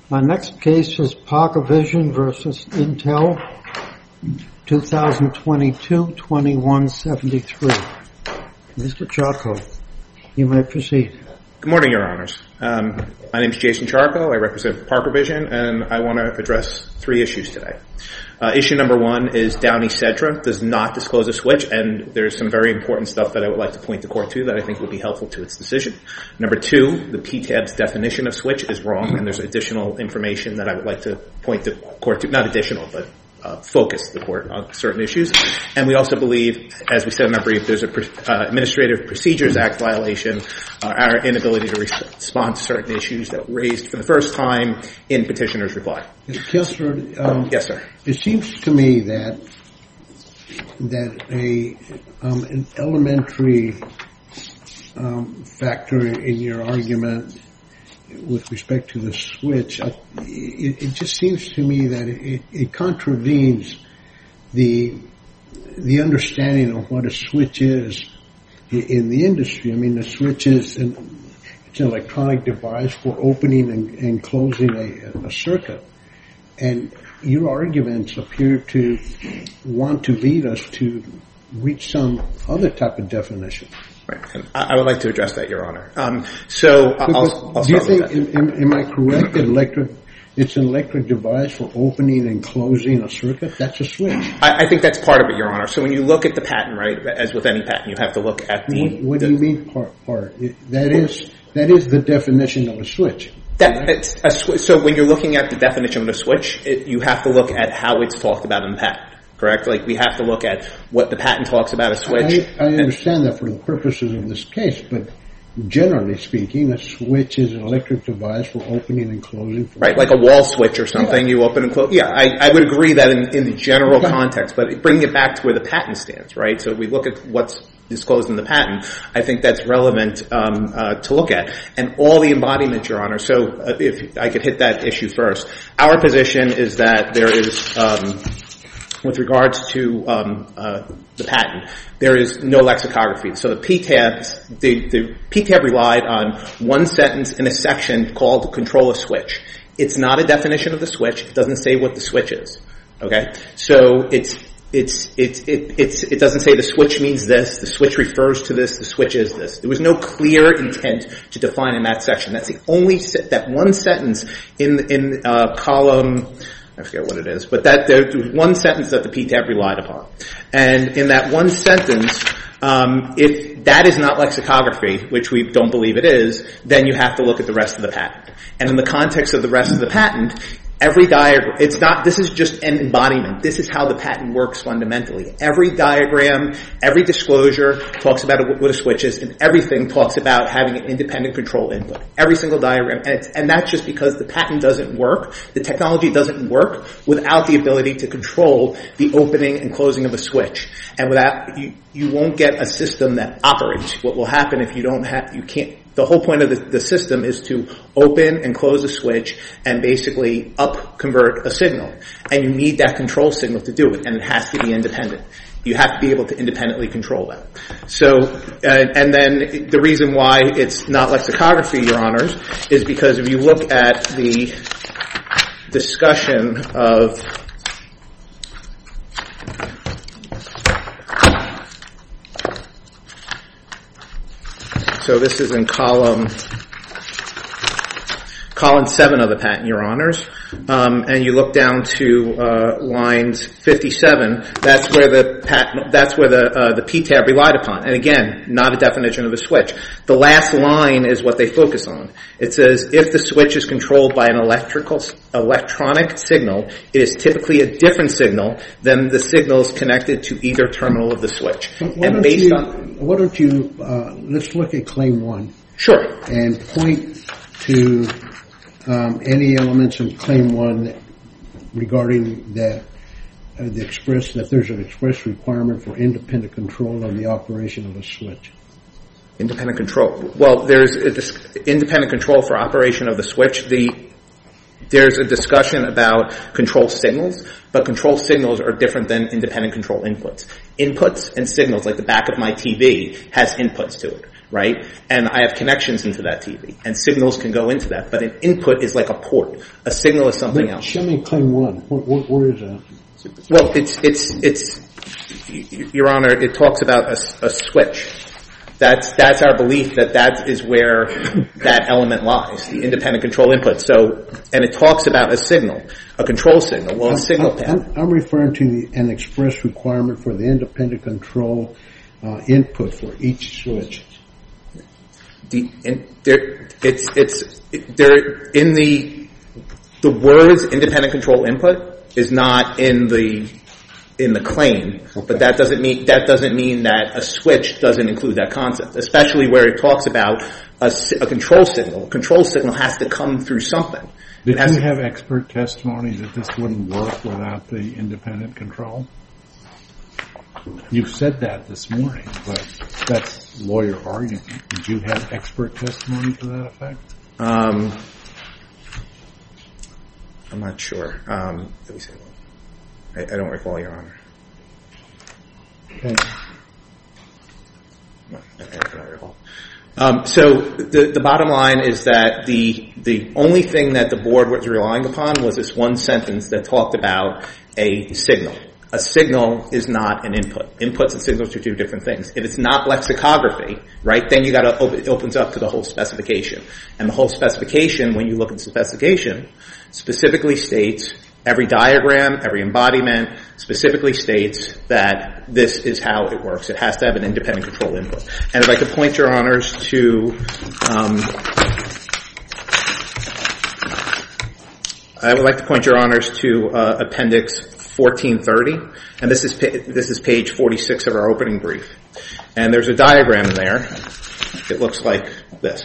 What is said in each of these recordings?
My next case is Parker Vision versus Intel, 2022-2173. Mr. Charco, you may proceed. Good morning, Your Honors. My name is Jason Charco. I represent Parker Vision, and I want to address three issues today. Issue number one is Downey-Sedra does not disclose a switch, and there's some very important stuff that I would like to point the court to that I think would be helpful to its decision. Number two, the PTAB's definition of switch is wrong, and there's additional information that I would like to point the court to, not additional, but focus the court on certain issues. And we also believe, as we said in our brief, there's a Administrative Procedures Act violation, our inability to respond to certain issues that were raised for the first time in petitioner's reply. Counselor, yes, sir. It seems to me that an elementary factor in your argument with respect to the switch, it just seems to me that it contravenes the understanding of what a switch is in the industry. I mean, the switch is it's an electronic device for opening and closing a circuit. And your arguments appear to want to lead us to reach some other type of definition. Right. And I would like to address that, Your Honor. I'll start do you think, with that. Am I correct that it's an electric device for opening and closing a circuit? That's a switch. I think that's part of it, Your Honor. So when you look at the patent, right, as with any patent, you have to look at the... What do you mean part? That is the definition of a switch. So when you're looking at the definition of a switch, you have to look at how it's talked about in the patent. Correct? Like, we have to look at what the patent talks about a switch. I understand that for the purposes of this case, but generally speaking, a switch is an electric device for opening and closing. Right, like a wall switch or something, you open and close. Yeah, I would agree that in the general context, but bringing it back to where the patent stands, right? So we look at what's disclosed in the patent. I think that's relevant to look at. And all the embodiment, Your Honor, so if I could hit that issue first. Our position is that there is... with regards to the patent, there is no lexicography. So the PTAB relied on one sentence in a section called control a switch. It's not a definition of the switch. It doesn't say what the switch is. Okay? So it doesn't say the switch means this, the switch refers to this, the switch is this. There was no clear intent to define in that section. That's the only that one sentence in column, I forget what it is, but there's one sentence that the PTAB relied upon. And in that one sentence, if that is not lexicography, which we don't believe it is, then you have to look at the rest of the patent. And in the context of the rest of the patent, every diagram, this is just an embodiment. This is how the patent works fundamentally. Every diagram, every disclosure talks about what a switch is, and everything talks about having an independent control input. Every single diagram. And that's just because the patent doesn't work, the technology doesn't work without the ability to control the opening and closing of a switch. And without, you won't get a system that operates. What will happen if you can't, the whole point of the system is to open and close a switch and basically convert a signal. And you need that control signal to do it, and it has to be independent. You have to be able to independently control that. So, and then the reason why it's not lexicography, Your Honors, is because if you look at the discussion of so this is in column 7 of the patent, Your Honors, and you look down to lines 57. That's where the PTAB relied upon, and again, not a definition of a switch. The last line is what they focus on. It says, if the switch is controlled by an electronic signal, it is typically a different signal than the signals connected to either terminal of the switch. Why don't you let's look at Claim 1. Sure. And point to any elements in Claim 1 regarding that that there's an express requirement for independent control of the operation of a switch. Independent control. Well, there's independent control for operation of the switch. There's a discussion about control signals, but control signals are different than independent control inputs. Inputs and signals, like the back of my TV, has inputs to it. right? And I have connections into that TV, and signals can go into that. But an input is like a port. A signal is something else. Show me claim 1. Where is that? Well, it's Your Honor, it talks about a switch. That's our belief that is where that element lies, the independent control input. So, and it talks about a signal, a control signal. Well, a signal path. I'm referring to an express requirement for the independent control input for each switch. The words independent control input is not in the claim, okay. But that doesn't mean that a switch doesn't include that concept, especially where it talks about a control signal. A control signal has to come through something. Did you have expert testimony that this wouldn't work without the independent control? You've said that this morning, but that's lawyer argument. Did you have expert testimony to that effect? I'm not sure. Let me see. I don't recall, Your Honor. Okay. No, I don't recall. So the bottom line is that the only thing that the board was relying upon was this one sentence that talked about a signal. A signal is not an input. Inputs and signals are two different things. If it's not lexicography, right, then you gotta it opens up to the whole specification. And the whole specification, when you look at the specification, specifically states every diagram, every embodiment specifically states that this is how it works. It has to have an independent control input. And I'd like to point your honors to Appendix 1430, and this is page 46 of our opening brief. And there's a diagram in there. It looks like this.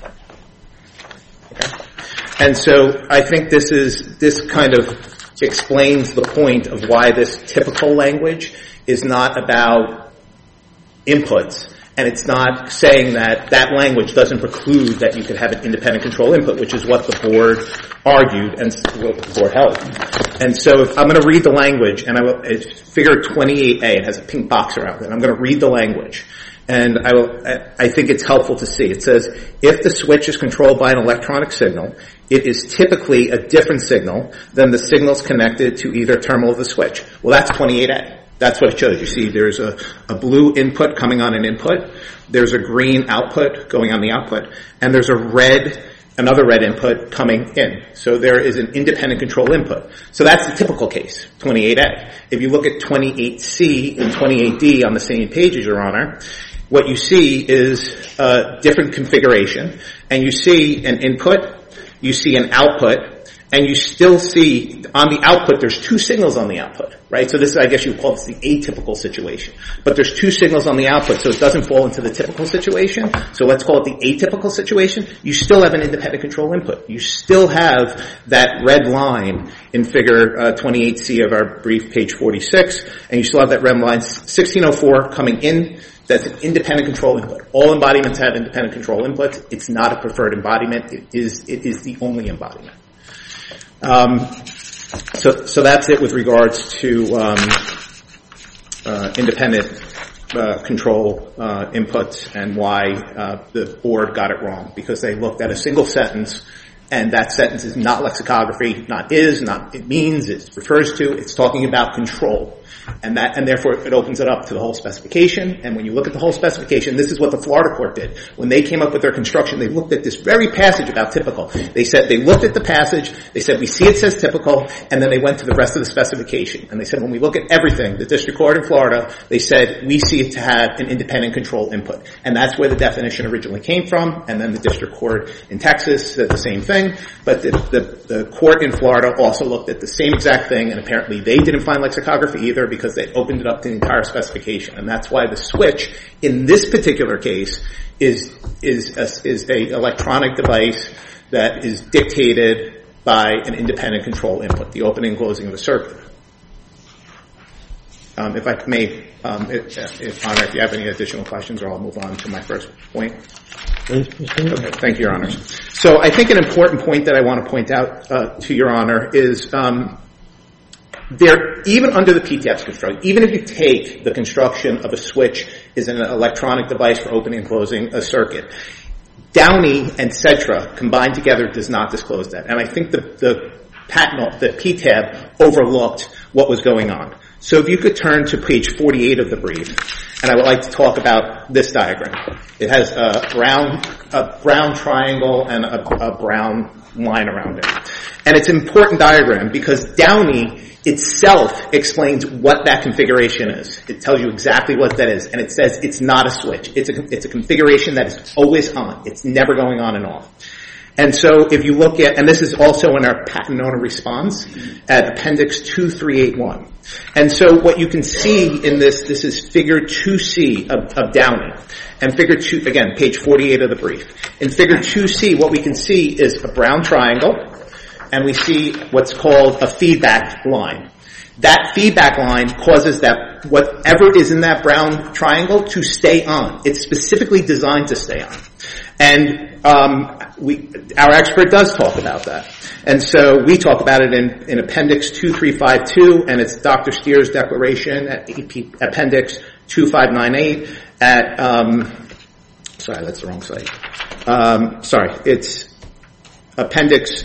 Okay. And so I think this kind of explains the point of why this typical language is not about inputs, and it's not saying that language doesn't preclude that you could have an independent control input, which is what the board argued and what the board held. And so if I'm going to read the language, and it's figure 28A, it has a pink box around it. I'm going to read the language. And I think it's helpful to see. It says, if the switch is controlled by an electronic signal, it is typically a different signal than the signals connected to either terminal of the switch. Well, that's 28A. That's what it shows. You see there's a blue input coming on an input, there's a green output going on the output, and there's another red input coming in. So there is an independent control input. So that's the typical case, 28A. If you look at 28C and 28D on the same pages, Your Honor, what you see is a different configuration, and you see an input, you see an output, and you still see on the output there's two signals on the output, right? So this, I guess you would call this the atypical situation. But there's two signals on the output, so it doesn't fall into the typical situation. So let's call it the atypical situation. You still have an independent control input. You still have that red line in figure 28C of our brief, page 46, and you still have that red line 1604 coming in. That's an independent control input. All embodiments have independent control inputs. It's not a preferred embodiment. It is the only embodiment. So that's it with regards to independent control inputs and why the board got it wrong, because they looked at a single sentence, and that sentence is not lexicography, not it means, it refers to, it's talking about control. And therefore it opens it up to the whole specification. And when you look at the whole specification, this is what the Florida court did. When they came up with their construction, they looked at this very passage about typical. They looked at the passage, they said, we see it says typical, and then they went to the rest of the specification. And they said, when we look at everything, the district court in Florida, they said, we see it to have an independent control input. And that's where the definition originally came from. And then the district court in Texas said the same thing. But the court in Florida also looked at the same exact thing, and apparently they didn't find lexicography either, because they opened it up to the entire specification. And that's why the switch in this particular case is a electronic device that is dictated by an independent control input, the opening and closing of the circuit. If I may, Honor, if you have any additional questions, or I'll move on to my first point. Okay, thank you, Your Honor. So I think an important point that I want to point out to Your Honor is even under the PTAB's construction, even if you take the construction of a switch is an electronic device for opening and closing a circuit. Downey and Cetra combined together does not disclose that. And I think the patent, the PTAB, overlooked what was going on. So if you could turn to page 48 of the brief, and I would like to talk about this diagram. It has a brown triangle and a brown line around it. And it's an important diagram because Downey itself explains what that configuration is. It tells you exactly what that is, and it says it's not a switch. It's a configuration that is always on. It's never going on and off. And so if you look at, and this is also in our patent owner response at Appendix 2381. And so what you can see in this is Figure 2C of Downey. And Figure 2, again, page 48 of the brief. In Figure 2C, what we can see is a brown triangle, and we see what's called a feedback line. That feedback line causes that whatever is in that brown triangle to stay on. It's specifically designed to stay on. And our expert does talk about that. And so we talk about it in Appendix 2352, and it's Dr. Steer's declaration at Appendix 2598 at, sorry, that's the wrong site. It's Appendix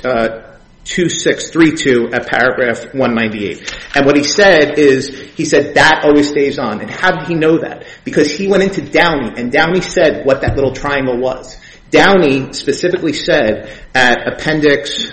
2632 at paragraph 198. And what he said that always stays on. And how did he know that? Because he went into Downey, and Downey said what that little triangle was. Downey specifically said at Appendix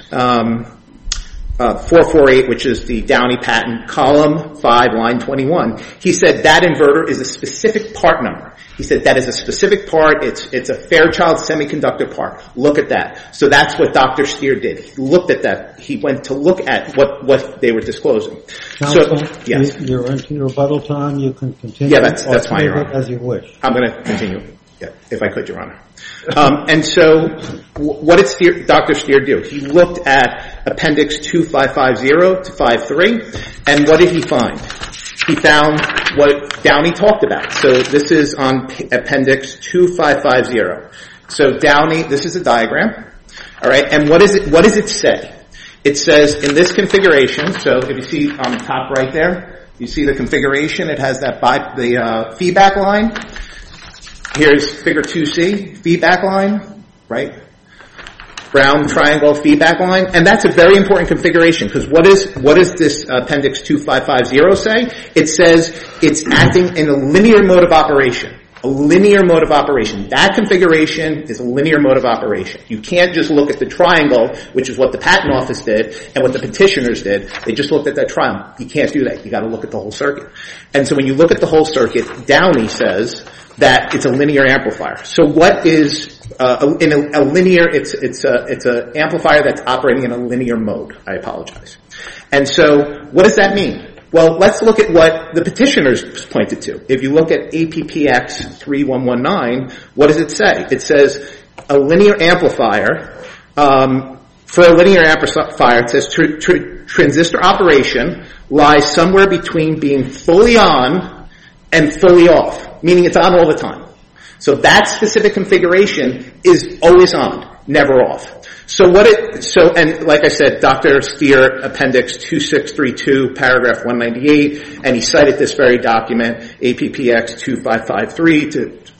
448, which is the Downey patent, column 5, line 21, he said that inverter is a specific part number. He said that is a specific part. It's a Fairchild semiconductor part. Look at that. So that's what Dr. Steer did. He looked at that. He went to look at what they were disclosing. Counsel, so, yes. You're into your rebuttal time. You can continue. Yeah, that's fine, Your Honor. As you wish. I'm going to continue, yeah, if I could, Your Honor. And so what did Dr. Steer do? He looked at Appendix 2550 to 53, and what did he find? He found what Downey talked about. So this is on Appendix 2550. So Downey, this is a diagram, all right, and what does it say? It says in this configuration, so if you see on the top right there, you see the configuration, it has that the feedback line. Here's Figure 2C, feedback line, right? Brown triangle feedback line, and that's a very important configuration because what does this Appendix 2550 say? It says it's acting in a linear mode of operation. A linear mode of operation. That configuration is a linear mode of operation. You can't just look at the triangle, which is what the patent office did and what the petitioners did. They just looked at that triangle. You can't do that. You got to look at the whole circuit. And so when you look at the whole circuit, Downey says that it's a linear amplifier. So what is in a linear? It's an amplifier that's operating in a linear mode. I apologize. And so what does that mean? Well, let's look at what the petitioners pointed to. If you look at APPX 3119, what does it say? It says a linear amplifier. For a linear amplifier, it says transistor operation lies somewhere between being fully on and fully off, meaning it's on all the time. So that specific configuration is always on, never off. And like I said, Dr. Steer, Appendix 2632, paragraph 198, and he cited this very document, APPX 2550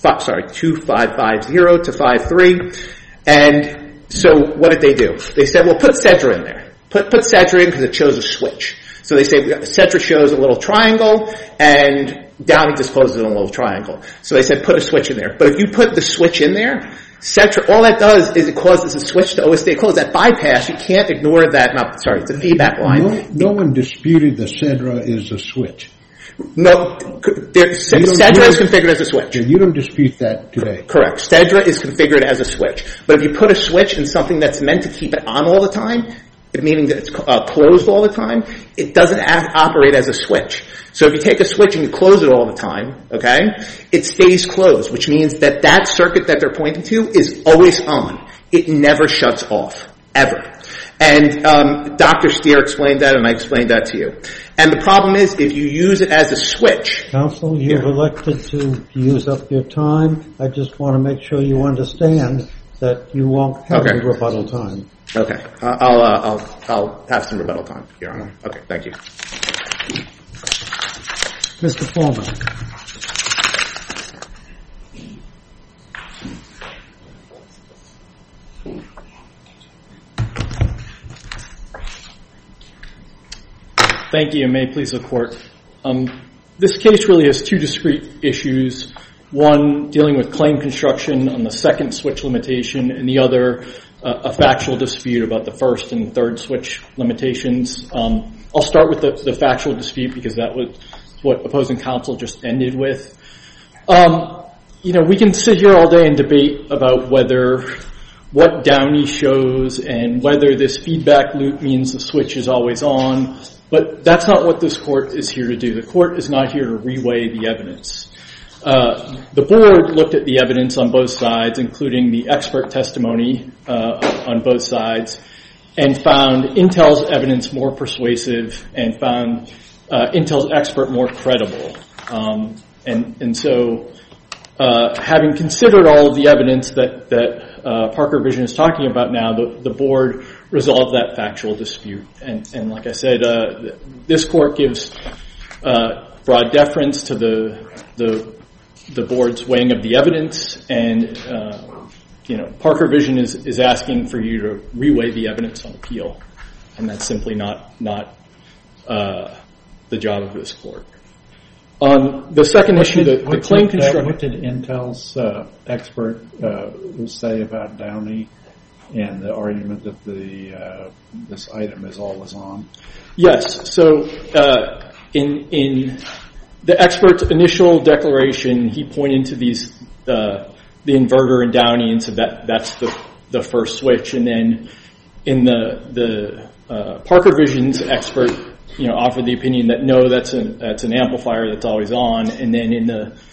to 53. And so what did they do? They said, well, put Cedra in there. Put Cedra in because it shows a switch. So they say Cedra shows a little triangle, and Downey discloses a little triangle. So they said, put a switch in there. But if you put the switch in there, Cedra, all that does is it causes the switch to always stay closed. That bypass, you can't ignore that. It's a feedback line. No one disputed that Cedra is a switch. No, Cedra is configured as a switch. You don't dispute that today. Correct. Cedra is configured as a switch. But if you put a switch in something that's meant to keep it on all the time, meaning that it's closed all the time, it doesn't operate as a switch. So if you take a switch and you close it all the time, okay, it stays closed, which means that circuit that they're pointing to is always on. It never shuts off, ever. And Dr. Steer explained that, and I explained that to you. And the problem is, if you use it as a switch... Counsel, you've elected to use up your time. I just want to make sure you understand that you won't have the rebuttal time. Okay. I'll have some rebuttal time, Your Honor. Okay, thank you. Mr. Foreman. Thank you, and may it please the Court. This case really has two discrete issues, one dealing with claim construction on the second switch limitation, and the other a factual dispute about the first and third switch limitations. I'll start with the factual dispute because that was what opposing counsel just ended with. We can sit here all day and debate about what Downey shows and whether this feedback loop means the switch is always on, but that's not what this Court is here to do. The Court is not here to reweigh the evidence. The Board looked at the evidence on both sides, including the expert testimony on both sides, and found Intel's evidence more persuasive and found Intel's expert more credible. And so having considered all of the evidence that Parker Vision is talking about now, the Board resolved that factual dispute. And like I said, this Court gives broad deference to the Board's weighing of the evidence, and Parker Vision is asking for you to reweigh the evidence on appeal, and that's simply not the job of this Court. On the second issue, the claim construction. What did Intel's expert say about Downey and the argument that this item is always on? Yes. So in the expert's initial declaration, he pointed to the inverter in Downey and said that's the first switch, and then in the Parker Vision's expert offered the opinion that no, that's an amplifier that's always on, and then in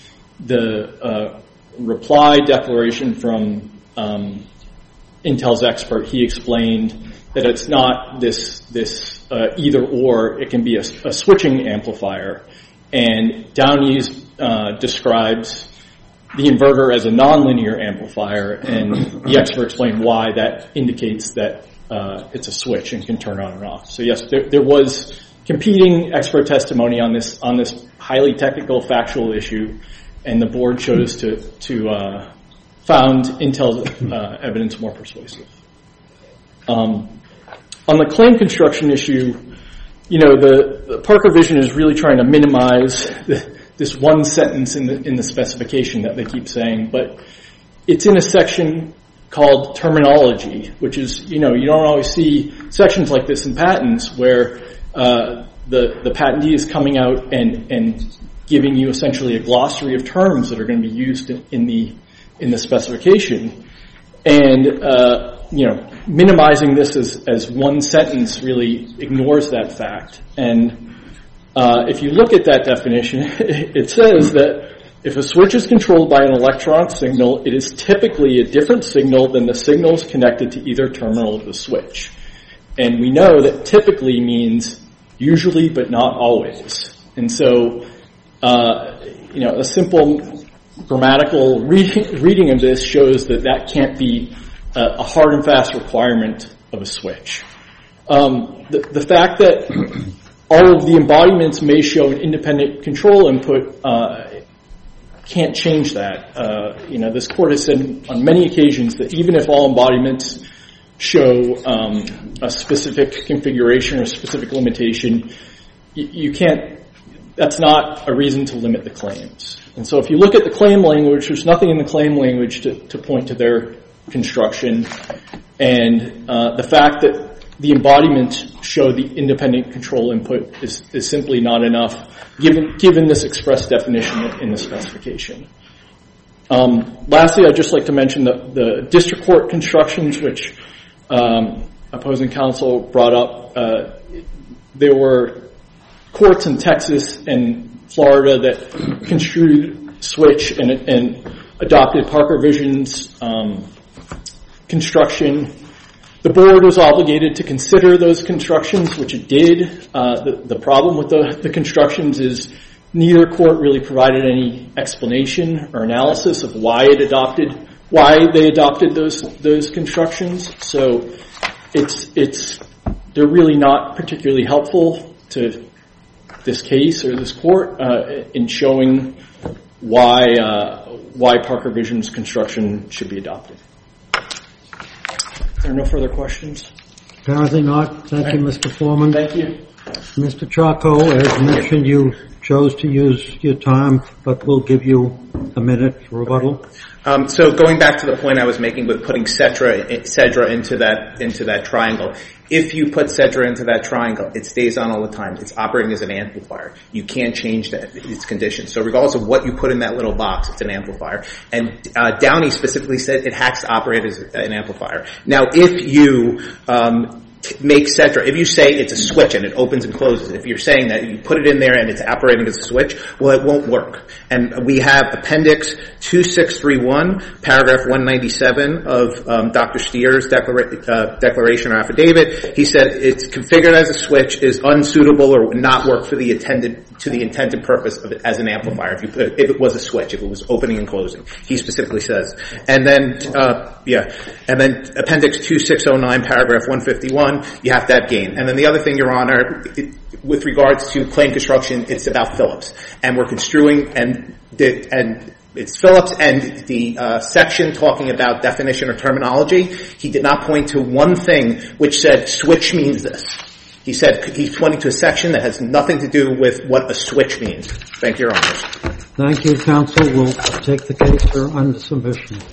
the reply declaration from Intel's expert, he explained that it's not this either or, it can be a switching amplifier, and Downey's describes the inverter as a nonlinear amplifier, and the expert explained why that indicates that it's a switch and can turn on and off. So yes, there was competing expert testimony on this highly technical factual issue, and the Board chose to found Intel's evidence more persuasive. On the claim construction issue, the Parker Vision is really trying to minimize this one sentence in the specification that they keep saying, but it's in a section called terminology, which is, you don't always see sections like this in patents where the patentee is coming out and giving you essentially a glossary of terms that are going to be used in the specification, and minimizing this as one sentence really ignores that fact. And if you look at that definition, it says that if a switch is controlled by an electronic signal, it is typically a different signal than the signals connected to either terminal of the switch. And we know that typically means usually but not always. And so, a simple grammatical reading of this shows that can't be a hard and fast requirement of a switch. The fact that all of the embodiments may show an independent control input can't change that. This Court has said on many occasions that even if all embodiments show a specific configuration or a specific limitation, you can't. That's not a reason to limit the claims. And so if you look at the claim language, there's nothing in the claim language to point to their construction, and the fact that the embodiments show the independent control input is simply not enough, given this express definition in the specification. Lastly, I'd just like to mention the district court constructions, which opposing counsel brought up. There were courts in Texas and Florida that construed switch and adopted Parker Vision's construction. The Board was obligated to consider those constructions, which it did. The problem with the constructions is neither court really provided any explanation or analysis of why they adopted those constructions. So they're really not particularly helpful to this case or this court in showing why Parker Vision's construction should be adopted. Are there no further questions? Apparently not. Thank you, Mr. Foreman. Thank you. Mr. Charco, as mentioned, you chose to use your time, but we'll give you a minute for rebuttal. So going back to the point I was making with putting Cedra into that triangle, if you put Cedra into that triangle, it stays on all the time. It's operating as an amplifier. You can't change its conditions. So regardless of what you put in that little box, it's an amplifier. And Downey specifically said it has to operate as an amplifier. Now, if you make Cedra, if you say it's a switch and it opens and closes, if you're saying that you put it in there and it's operating as a switch, well, it won't work. And we have Appendix 2631, paragraph 197 of Dr. Steer's declaration or affidavit. He said it's configured as a switch, is unsuitable or would not work for the intended purpose of it as an amplifier. If it was a switch, if it was opening and closing, he specifically says. And then Appendix 2609, paragraph 151. You have to have gain. And then the other thing, Your Honor, with regards to claim construction, it's about Phillips. And we're construing, and it's Phillips and the section talking about definition or terminology. He did not point to one thing which said switch means this. He said he's pointing to a section that has nothing to do with what a switch means. Thank you, Your Honor. Thank you, counsel. We'll take the case under submission.